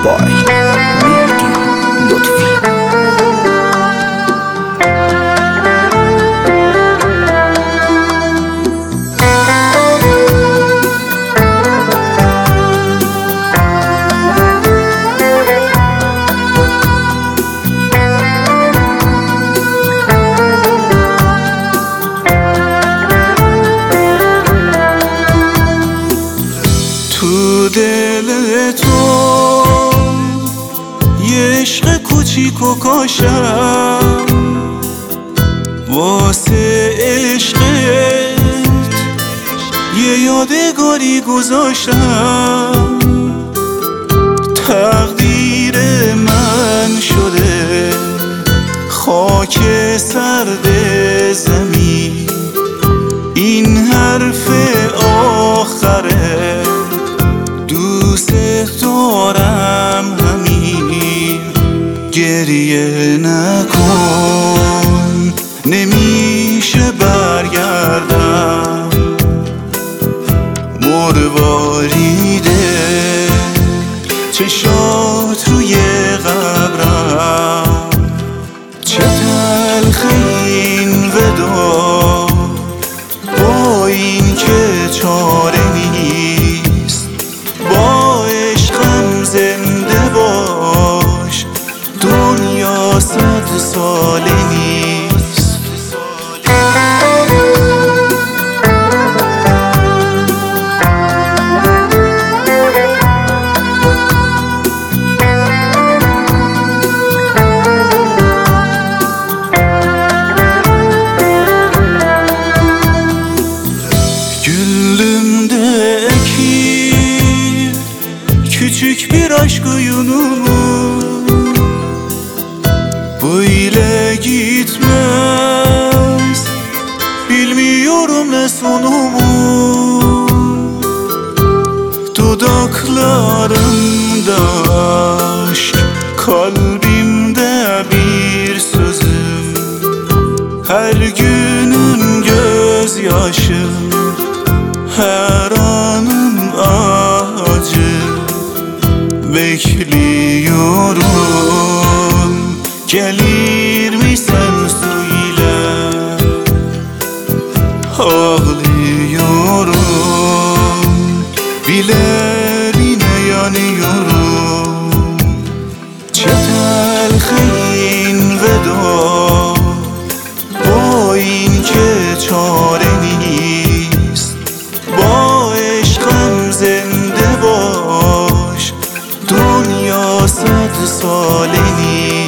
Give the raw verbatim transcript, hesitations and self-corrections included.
بای مهدی لطفی. تو دل تو یه عشق کوچیک و کاشم، واسه عشقت یه یادگاری گذاشتم. تقدیر من شده خاک سرد زمین، این حرف آخره دوست دارم همین. گریه نکن نمیشه برگردم، مرواریده چشات روی قبرم. چه تلخ این ودا با این که چاره نیست، با عشقم زنده باش دنیا صد ساله نیست. Gönlümdeki küçük bir aşk oyunumu böyle gitmez, bilmiyorum ne sonumu. Dudaklarımda aşk, kalbimde bir sözüm, her günün gözyaşım, her anım acı. Bekliyorum, gelir misin söyle. Ağlıyorum, bile bile yanıyorum. چه تلخ این ودا با این که چاره نیست، با عشقم زنده باش دنیا صد ساله نیست.